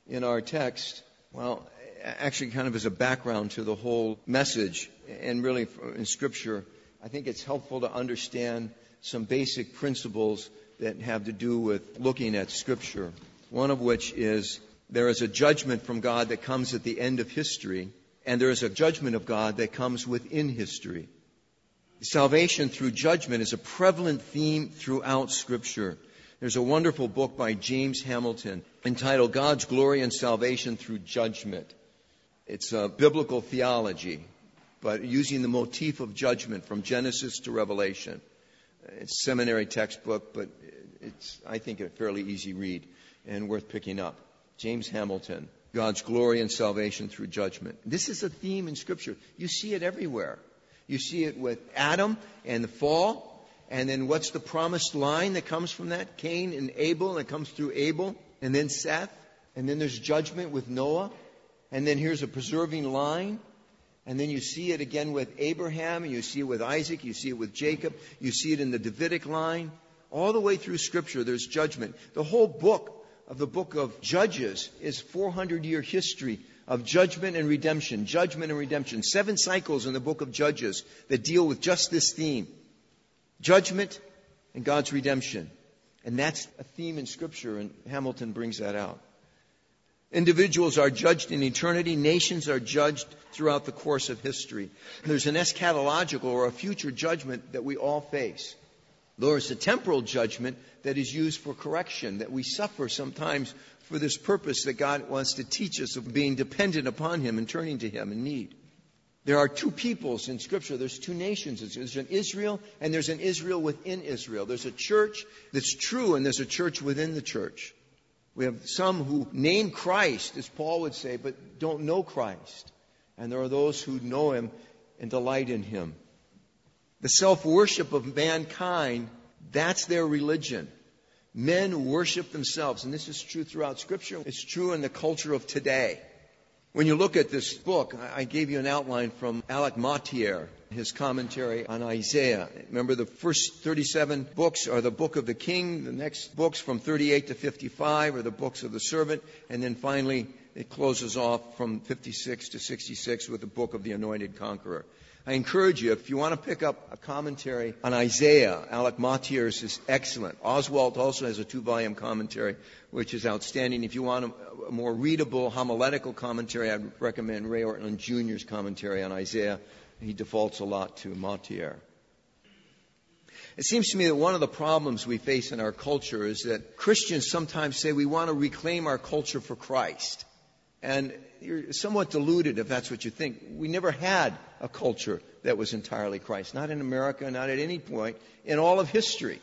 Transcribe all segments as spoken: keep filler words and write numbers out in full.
in our text, well, actually kind of as a background to the whole message, and really in Scripture, I think it's helpful to understand some basic principles that have to do with looking at Scripture. One of which is there is a judgment from God that comes at the end of history, and there is a judgment of God that comes within history. Salvation through judgment is a prevalent theme throughout Scripture. There's a wonderful book by James Hamilton entitled God's Glory and Salvation Through Judgment. It's a biblical theology, but using the motif of judgment from Genesis to Revelation. It's a seminary textbook, but it's, I think, a fairly easy read and worth picking up. James Hamilton, God's Glory and Salvation Through Judgment. This is a theme in Scripture. You see it everywhere. You see it with Adam and the fall. And then what's the promised line that comes from that? Cain and Abel, and it comes through Abel. And then Seth. And then there's judgment with Noah. And then here's a preserving line. And then you see it again with Abraham. And you see it with Isaac. You see it with Jacob. You see it in the Davidic line. All the way through Scripture, there's judgment. The whole book of the book of Judges is four hundred year history of judgment and redemption. Judgment and redemption. Seven cycles in the book of Judges that deal with just this theme. Judgment and God's redemption. And that's a theme in Scripture, and Hamilton brings that out. Individuals are judged in eternity. Nations are judged throughout the course of history. There's an eschatological or a future judgment that we all face. There's a temporal judgment that is used for correction, that we suffer sometimes for this purpose that God wants to teach us of being dependent upon Him and turning to Him in need. There are two peoples in Scripture. There's two nations. There's an Israel and there's an Israel within Israel. There's a church that's true and there's a church within the church. We have some who name Christ, as Paul would say, but don't know Christ. And there are those who know Him and delight in Him. The self-worship of mankind, that's their religion. Men worship themselves. And this is true throughout Scripture. It's true in the culture of today. When you look at this book, I gave you an outline from Alec Motyer, his commentary on Isaiah. Remember, the first thirty-seven books are the book of the king. The next books from thirty-eight to fifty-five are the books of the servant. And then finally, it closes off from fifty-six to sixty-six with the book of the anointed conqueror. I encourage you, if you want to pick up a commentary on Isaiah, Alec Motyer's is excellent. Oswalt also has a two-volume commentary, which is outstanding. If you want a, a more readable homiletical commentary, I'd recommend Ray Ortlund Junior's commentary on Isaiah. He defaults a lot to Motyer. It seems to me that one of the problems we face in our culture is that Christians sometimes say we want to reclaim our culture for Christ. And you're somewhat deluded if that's what you think. We never had a culture that was entirely Christ. Not in America, not at any point in all of history.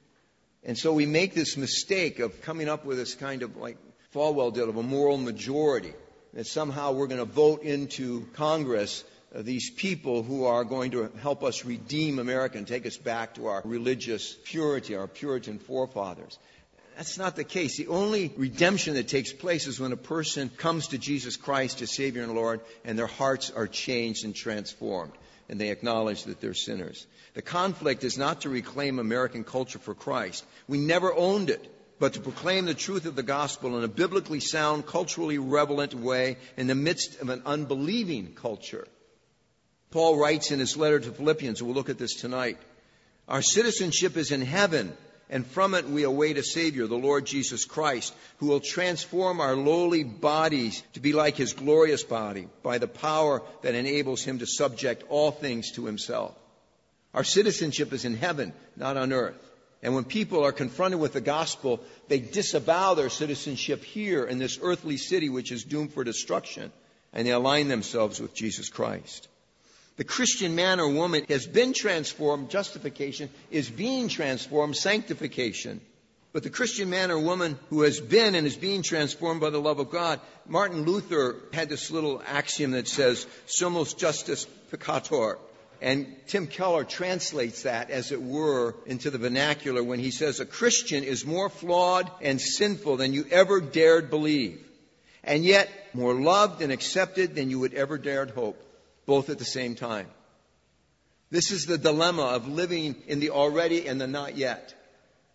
And so we make this mistake of coming up with this kind of, like Falwell did, of a moral majority. That somehow we're going to vote into Congress uh, these people who are going to help us redeem America and take us back to our religious purity, our Puritan forefathers. That's not the case. The only redemption that takes place is when a person comes to Jesus Christ as Savior and Lord, and their hearts are changed and transformed, and they acknowledge that they're sinners. The conflict is not to reclaim American culture for Christ. We never owned it, but to proclaim the truth of the gospel in a biblically sound, culturally relevant way in the midst of an unbelieving culture. Paul writes in his letter to Philippians, and we'll look at this tonight, our citizenship is in heaven, and from it we await a Savior, the Lord Jesus Christ, who will transform our lowly bodies to be like His glorious body by the power that enables Him to subject all things to Himself. Our citizenship is in heaven, not on earth. And when people are confronted with the gospel, they disavow their citizenship here in this earthly city which is doomed for destruction, and they align themselves with Jesus Christ. The Christian man or woman has been transformed. Justification is being transformed. Sanctification. But the Christian man or woman who has been and is being transformed by the love of God, Martin Luther had this little axiom that says, Sumus justus peccator. And Tim Keller translates that, as it were, into the vernacular when he says, a Christian is more flawed and sinful than you ever dared believe, and yet more loved and accepted than you would ever dared hope. Both at the same time. This is the dilemma of living in the already and the not yet.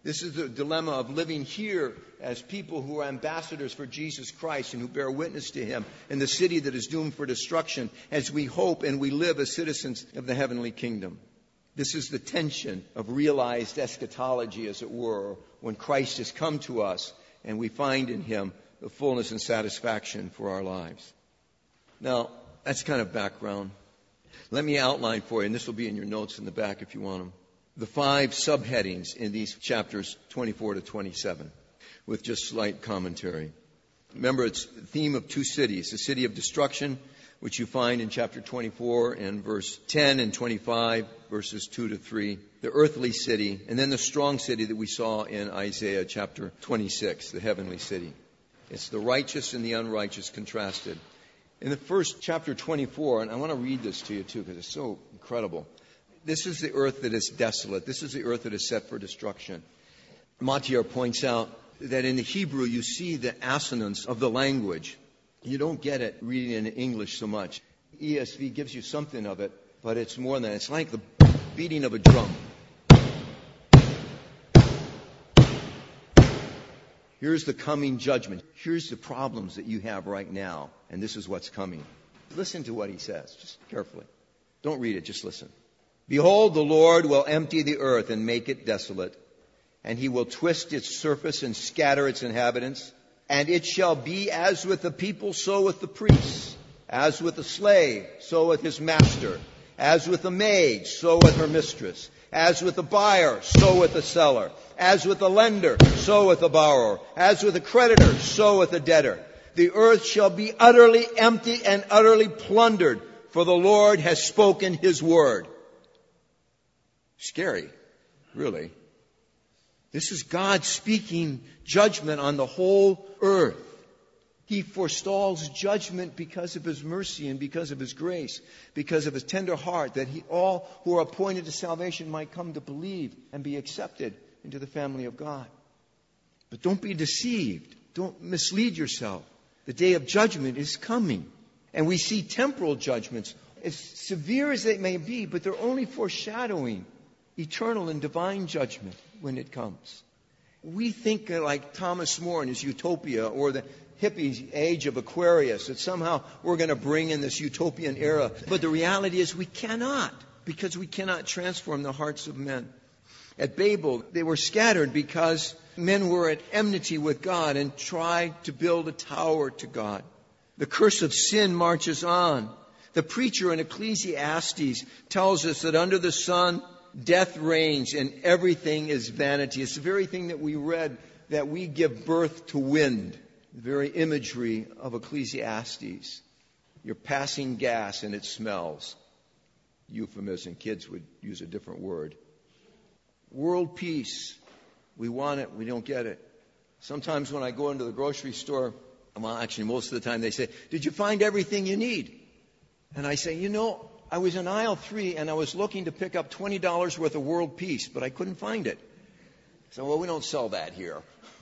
This is the dilemma of living here as people who are ambassadors for Jesus Christ and who bear witness to Him in the city that is doomed for destruction, as we hope and we live as citizens of the heavenly kingdom. This is the tension of realized eschatology, as it were, when Christ has come to us and we find in Him the fullness and satisfaction for our lives. Now, that's kind of background. Let me outline for you, and this will be in your notes in the back if you want them, the five subheadings in these chapters twenty-four to twenty-seven, with just slight commentary. Remember, it's the theme of two cities, the city of destruction, which you find in chapter twenty-four and verse ten and twenty-five, verses two to three, the earthly city, and then the strong city that we saw in Isaiah chapter twenty-six, the heavenly city. It's the righteous and the unrighteous contrasted. In the first chapter twenty-four, and I want to read this to you too because it's so incredible. This is the earth that is desolate. This is the earth that is set for destruction. Matier points out that in the Hebrew you see the assonance of the language. You don't get it reading in English so much. E S V gives you something of it, but it's more than that. It's like the beating of a drum. Here's the coming judgment. Here's the problems that you have right now, and this is what's coming. Listen to what he says, just carefully. Don't read it, just listen. Behold, the Lord will empty the earth and make it desolate, and He will twist its surface and scatter its inhabitants. And it shall be as with the people, so with the priests, as with the slave, so with his master, as with the maid, so with her mistress, as with the buyer, so with the seller, as with the lender, so with the borrower, as with the creditor, so with the debtor. The earth shall be utterly empty and utterly plundered, for the Lord has spoken His word. Scary, really. This is God speaking judgment on the whole earth. He forestalls judgment because of His mercy and because of His grace, because of His tender heart, that he, all who are appointed to salvation might come to believe and be accepted into the family of God. But don't be deceived. Don't mislead yourself. The day of judgment is coming. And we see temporal judgments, as severe as they may be, but they're only foreshadowing eternal and divine judgment when it comes. We think like Thomas More in his Utopia, or the hippie age of Aquarius, that somehow we're going to bring in this utopian era. But the reality is we cannot, because we cannot transform the hearts of men. At Babel, they were scattered because men were at enmity with God and tried to build a tower to God. The curse of sin marches on. The preacher in Ecclesiastes tells us that under the sun, death reigns and everything is vanity. It's the very thing that we read, that we give birth to wind. The very imagery of Ecclesiastes. You're passing gas and it smells. Euphemism. Kids would use a different word. World peace. We want it. We don't get it. Sometimes when I go into the grocery store, well, actually most of the time they say, did you find everything you need? And I say, you know, I was in aisle three and I was looking to pick up twenty dollars worth of world peace, but I couldn't find it. So, well, we don't sell that here.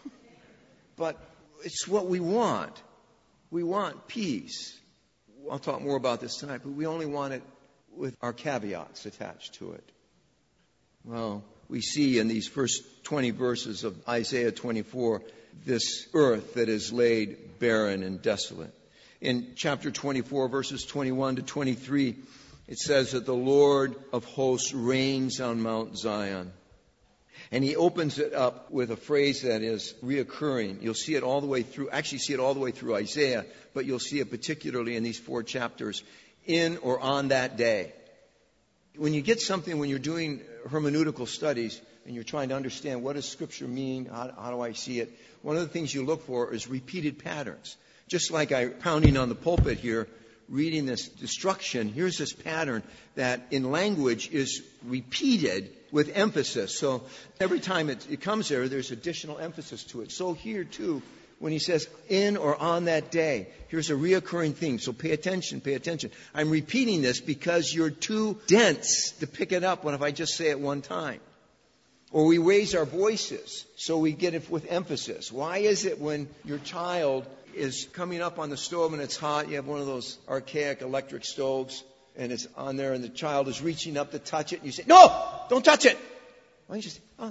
But it's what we want. We want peace. I'll talk more about this tonight, but we only want it with our caveats attached to it. Well, we see in these first twenty verses of Isaiah twenty-four, this earth that is laid barren and desolate. In chapter twenty-four, verses twenty-one to twenty-three, it says that the Lord of hosts reigns on Mount Zion. And he opens it up with a phrase that is reoccurring. You'll see it all the way through, actually see it all the way through Isaiah, but you'll see it particularly in these four chapters, in or on that day. When you get something, when you're doing hermeneutical studies and you're trying to understand what does Scripture mean, how, how do I see it, one of the things you look for is repeated patterns. Just like I pounding on the pulpit here, reading this destruction, here's this pattern that in language is repeated with emphasis. So every time it, it comes there, there's additional emphasis to it. So here too, when he says in or on that day, here's a reoccurring theme. So pay attention, pay attention. I'm repeating this because you're too dense to pick it up when if I just say it one time. Or we raise our voices so we get it with emphasis. Why is it when your child is coming up on the stove and it's hot, you have one of those archaic electric stoves, and it's on there and the child is reaching up to touch it, and you say, no, don't touch it. Why don't you say, oh, don't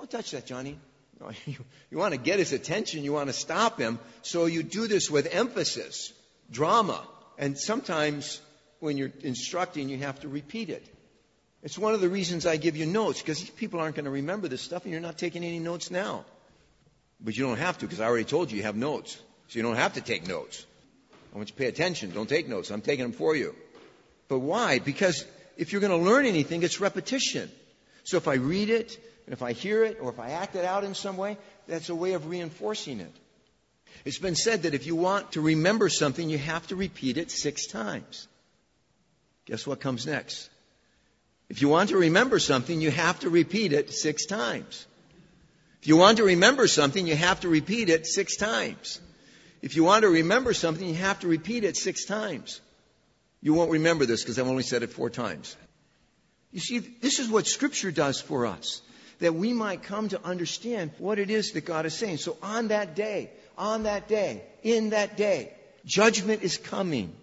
don't touch that, Johnny. No, you, you want to get his attention. You want to stop him. So you do this with emphasis, drama. And sometimes when you're instructing, you have to repeat it. It's one of the reasons I give you notes, because these people aren't going to remember this stuff, and you're not taking any notes now. But you don't have to, because I already told you you have notes. So you don't have to take notes. I want you to pay attention. Don't take notes. I'm taking them for you. But why? Because if you're going to learn anything, it's repetition. So if I read it, and if I hear it, or if I act it out in some way, that's a way of reinforcing it. It's been said that if you want to remember something, you have to repeat it six times. Guess what comes next? If you want to remember something, you have to repeat it six times. If you want to remember something, you have to repeat it six times. If you want to remember something, you have to repeat it six times. You won't remember this because I've only said it four times. You see, this is what Scripture does for us, that we might come to understand what it is that God is saying. So on that day, on that day, in that day, judgment is coming.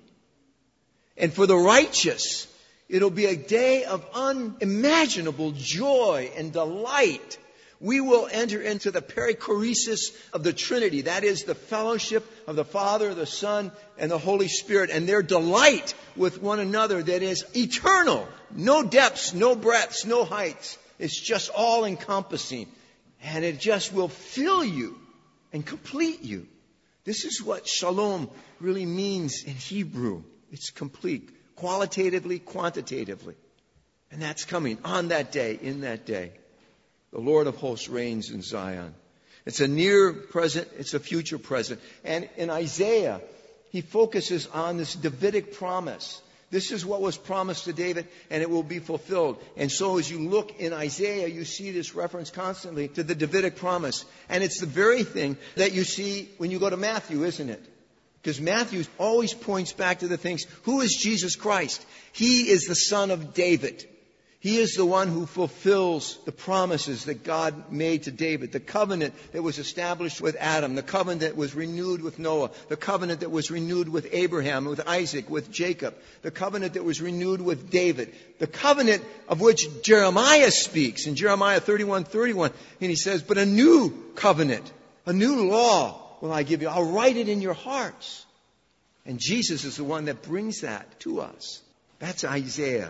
And for the righteous, it'll be a day of unimaginable joy and delight. We will enter into the perichoresis of the Trinity. That is the fellowship of the Father, the Son, and the Holy Spirit. And their delight with one another that is eternal. No depths, no breadths, no heights. It's just all encompassing. And it just will fill you and complete you. This is what shalom really means in Hebrew. It's complete. Qualitatively, quantitatively. And that's coming on that day, in that day. The Lord of hosts reigns in Zion. It's a near present, it's a future present. And in Isaiah, he focuses on this Davidic promise. This is what was promised to David, and it will be fulfilled. And so as you look in Isaiah, you see this reference constantly to the Davidic promise. And it's the very thing that you see when you go to Matthew, isn't it? Because Matthew always points back to the things. Who is Jesus Christ? He is the Son of David. He is the one who fulfills the promises that God made to David. The covenant that was established with Adam. The covenant that was renewed with Noah. The covenant that was renewed with Abraham, with Isaac, with Jacob. The covenant that was renewed with David. The covenant of which Jeremiah speaks in Jeremiah thirty-one thirty-one. And he says, but a new covenant, a new law will I give you. I'll write it in your hearts. And Jesus is the one that brings that to us. That's Isaiah.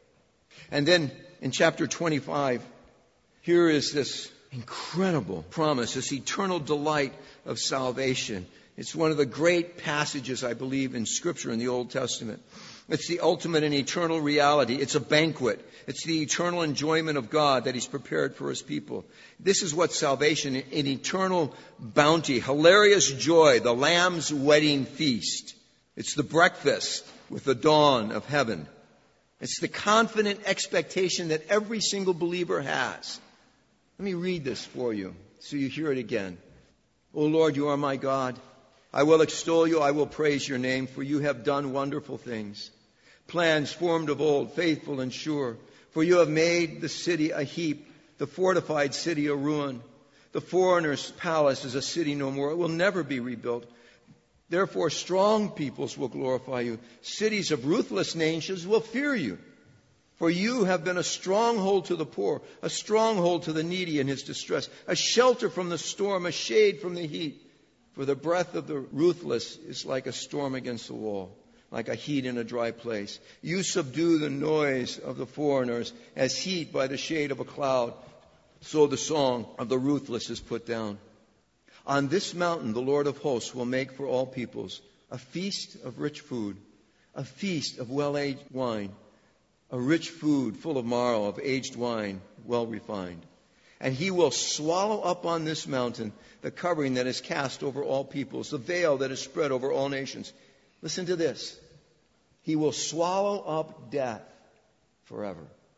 And then in chapter twenty-five, here is this incredible promise, this eternal delight of salvation. It's one of the great passages, I believe, in Scripture in the Old Testament. It's the ultimate and eternal reality. It's a banquet. It's the eternal enjoyment of God that He's prepared for His people. This is what salvation, an eternal bounty, hilarious joy, the Lamb's wedding feast. It's the breakfast with the dawn of heaven. It's the confident expectation that every single believer has. Let me read this for you so you hear it again. O Lord, you are my God. I will extol you. I will praise your name, for you have done wonderful things. Plans formed of old, faithful and sure. For you have made the city a heap, the fortified city a ruin. The foreigner's palace is a city no more. It will never be rebuilt. Therefore, strong peoples will glorify you. Cities of ruthless nations will fear you. For you have been a stronghold to the poor, a stronghold to the needy in his distress, a shelter from the storm, a shade from the heat. For the breath of the ruthless is like a storm against the wall, like a heat in a dry place. You subdue the noise of the foreigners as heat by the shade of a cloud. So the song of the ruthless is put down. On this mountain, the Lord of hosts will make for all peoples a feast of rich food, a feast of well-aged wine, a rich food full of marrow, of aged wine, well refined. And he will swallow up on this mountain the covering that is cast over all peoples, the veil that is spread over all nations. Listen to this. He will swallow up death forever.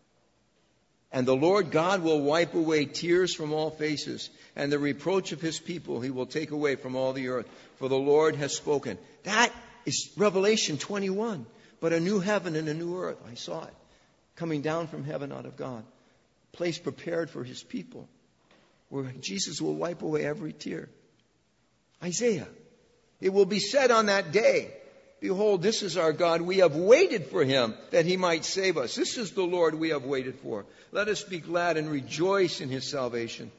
And the Lord God will wipe away tears from all faces, and the reproach of his people he will take away from all the earth. For the Lord has spoken. That is Revelation twenty-one. But a new heaven and a new earth. I saw it. Coming down from heaven out of God. A place prepared for his people. Where Jesus will wipe away every tear. Isaiah. It will be said on that day, behold, this is our God. We have waited for him that he might save us. This is the Lord we have waited for. Let us be glad and rejoice in his salvation.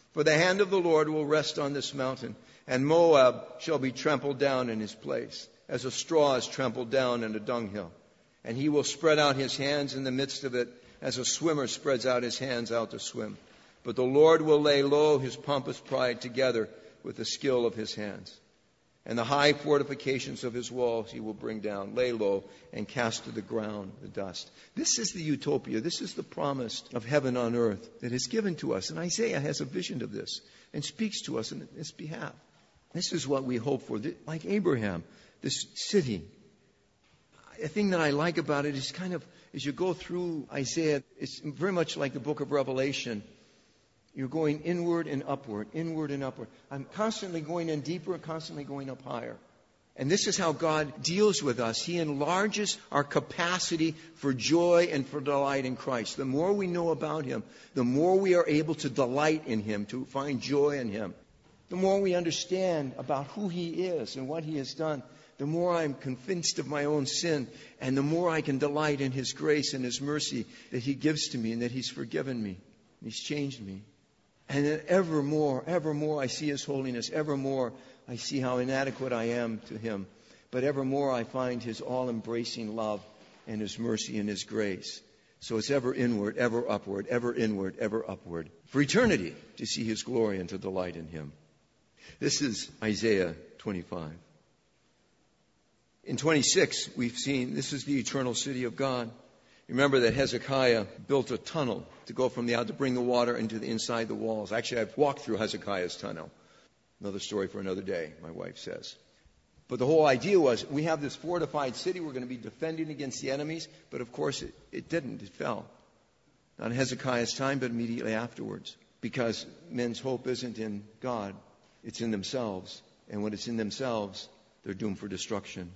For the hand of the Lord will rest on this mountain, and Moab shall be trampled down in his place, as a straw is trampled down in a dunghill. And he will spread out his hands in the midst of it, as a swimmer spreads out his hands out to swim. But the Lord will lay low his pompous pride together with the skill of his hands. And the high fortifications of his walls he will bring down, lay low, and cast to the ground the dust. This is the utopia. This is the promise of heaven on earth that is given to us. And Isaiah has a vision of this and speaks to us on its behalf. This is what we hope for. Like Abraham, this city. The thing that I like about it is kind of, as you go through Isaiah, it's very much like the book of Revelation. You're going inward and upward, inward and upward. I'm constantly going in deeper and constantly going up higher. And this is how God deals with us. He enlarges our capacity for joy and for delight in Christ. The more we know about Him, the more we are able to delight in Him, to find joy in Him. The more we understand about who He is and what He has done, the more I'm convinced of my own sin, and the more I can delight in His grace and His mercy that He gives to me and that He's forgiven me. He's changed me. And then ever more, ever more I see His holiness. Ever more I see how inadequate I am to Him. But ever more I find His all-embracing love and His mercy and His grace. So it's ever inward, ever upward, ever inward, ever upward. For eternity to see His glory and to delight in Him. This is Isaiah twenty-five. In twenty-six, we've seen this is the eternal city of God. Remember that Hezekiah built a tunnel to go from the out to bring the water into the inside the walls. Actually, I've walked through Hezekiah's tunnel. Another story for another day, my wife says. But the whole idea was we have this fortified city. We're going to be defending against the enemies. But of course, it, it didn't. It fell. Not in Hezekiah's time, but immediately afterwards. Because men's hope isn't in God. It's in themselves. And when it's in themselves, they're doomed for destruction.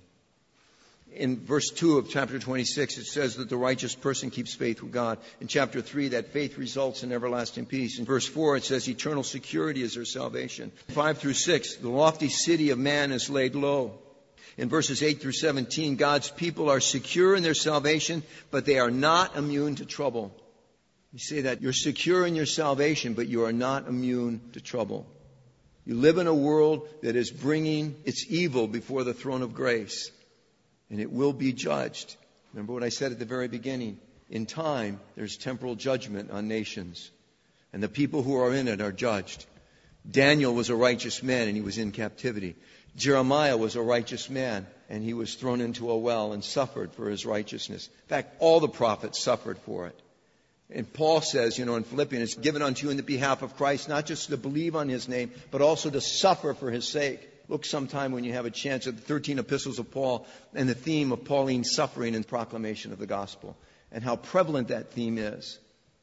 In verse two of chapter twenty-six, it says that the righteous person keeps faith with God. In chapter three, that faith results in everlasting peace. In verse four, it says eternal security is their salvation. five through six, the lofty city of man is laid low. In verses eight through seventeen, God's people are secure in their salvation, but they are not immune to trouble. You say that you're secure in your salvation, but you are not immune to trouble. You live in a world that is bringing its evil before the throne of grace. And it will be judged. Remember what I said at the very beginning. In time, there's temporal judgment on nations. And the people who are in it are judged. Daniel was a righteous man and he was in captivity. Jeremiah was a righteous man and he was thrown into a well and suffered for his righteousness. In fact, all the prophets suffered for it. And Paul says, you know, in Philippians, it's given unto you in the behalf of Christ, not just to believe on His name, but also to suffer for His sake. Look sometime when you have a chance at the thirteen epistles of Paul and the theme of Pauline suffering and proclamation of the gospel and how prevalent that theme is.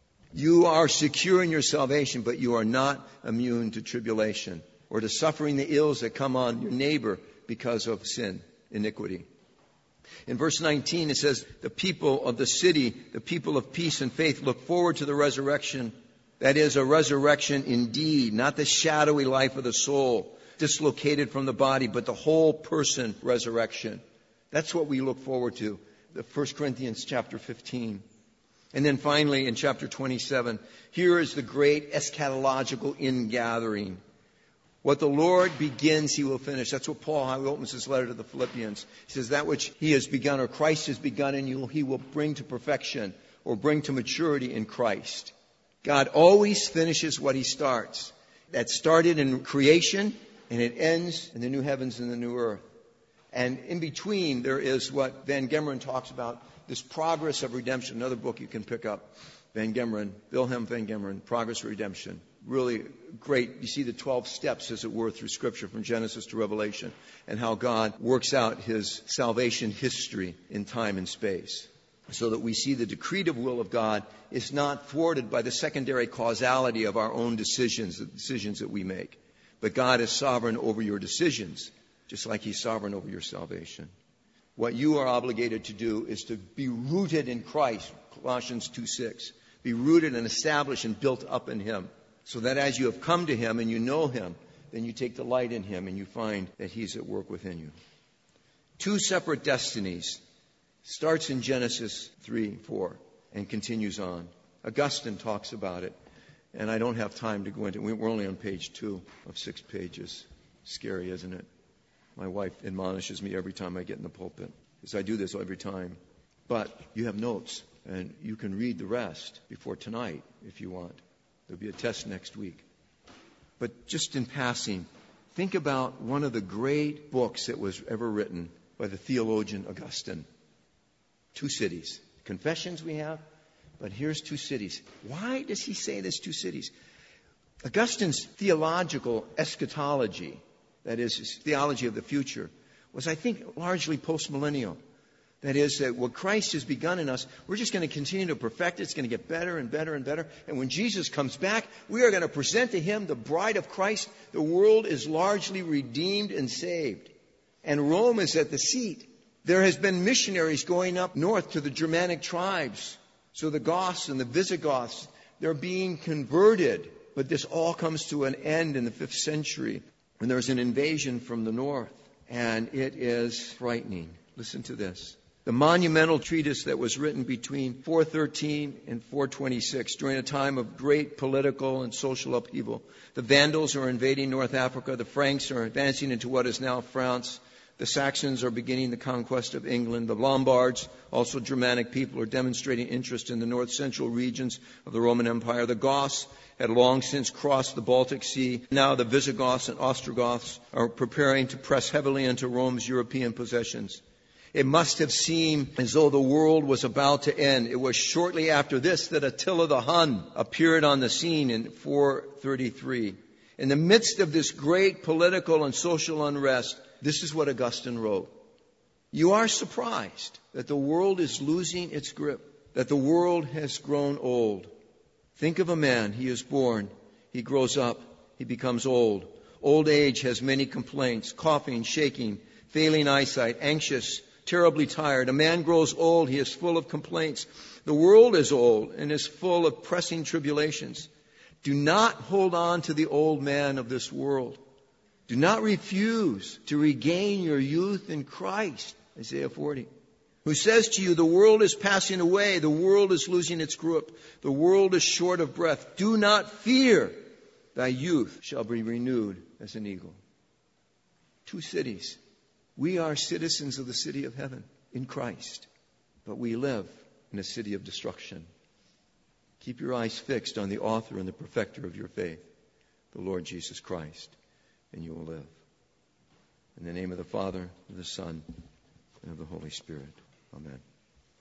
You are secure in your salvation, but you are not immune to tribulation or to suffering the ills that come on your neighbor because of sin, iniquity. In verse nineteen, it says, the people of the city, the people of peace and faith look forward to the resurrection. That is a resurrection indeed, not the shadowy life of the soul, dislocated from the body, but the whole person resurrection. That's what we look forward to. The First Corinthians chapter fifteen. And then finally in chapter twenty-seven, here is the great eschatological ingathering. What the Lord begins, He will finish. That's what Paul, how he opens his letter to the Philippians. He says that which He has begun, or Christ has begun in you, He will bring to perfection or bring to maturity in Christ. God always finishes what He starts. That started in creation, and it ends in the new heavens and the new earth. And in between, there is what Van Gemeren talks about, this progress of redemption. Another book you can pick up, Van Gemeren, Wilhelm Van Gemeren, Progress of Redemption. Really great. You see the twelve steps, as it were, through Scripture from Genesis to Revelation, and how God works out His salvation history in time and space. So that we see the decretive will of God is not thwarted by the secondary causality of our own decisions, the decisions that we make. But God is sovereign over your decisions, just like He's sovereign over your salvation. What you are obligated to do is to be rooted in Christ, Colossians two six. Be rooted and established and built up in Him, so that as you have come to Him and you know Him, then you take delight in Him and you find that He's at work within you. Two separate destinies. Starts in Genesis three four and continues on. Augustine talks about it. And I don't have time to go into it. We're only on page two of six pages. Scary, isn't it? My wife admonishes me every time I get in the pulpit, because I do this every time. But you have notes, and you can read the rest before tonight if you want. There'll be a test next week. But just in passing, think about one of the great books that was ever written by the theologian Augustine. Two cities. Confessions we have, but here's two cities. Why does he say there's two cities? Augustine's theological eschatology, that is, his theology of the future, was, I think, largely postmillennial. That is, that what Christ has begun in us, we're just going to continue to perfect it. It's going to get better and better and better. And when Jesus comes back, we are going to present to Him the bride of Christ. The world is largely redeemed and saved. And Rome is at the seat. There has been missionaries going up north to the Germanic tribes. So the Goths and the Visigoths, they're being converted. But this all comes to an end in the fifth century when there's an invasion from the north. And it is frightening. Listen to this. The monumental treatise that was written between four thirteen and four twenty-six, during a time of great political and social upheaval. The Vandals are invading North Africa. The Franks are advancing into what is now France. The Saxons are beginning the conquest of England. The Lombards, also Germanic people, are demonstrating interest in the north-central regions of the Roman Empire. The Goths had long since crossed the Baltic Sea. Now the Visigoths and Ostrogoths are preparing to press heavily into Rome's European possessions. It must have seemed as though the world was about to end. It was shortly after this that Attila the Hun appeared on the scene in four thirty-three. In the midst of this great political and social unrest, this is what Augustine wrote. You are surprised that the world is losing its grip, that the world has grown old. Think of a man. He is born. He grows up. He becomes old. Old age has many complaints, coughing, shaking, failing eyesight, anxious, terribly tired. A man grows old. He is full of complaints. The world is old and is full of pressing tribulations. Do not hold on to the old man of this world. Do not refuse to regain your youth in Christ, Isaiah forty, who says to you, the world is passing away, the world is losing its grip, the world is short of breath. Do not fear, thy youth shall be renewed as an eagle. Two cities. We are citizens of the city of heaven in Christ, but we live in a city of destruction. Keep your eyes fixed on the author and the perfecter of your faith, the Lord Jesus Christ, and you will live. In the name of the Father, of the Son, and of the Holy Spirit. Amen.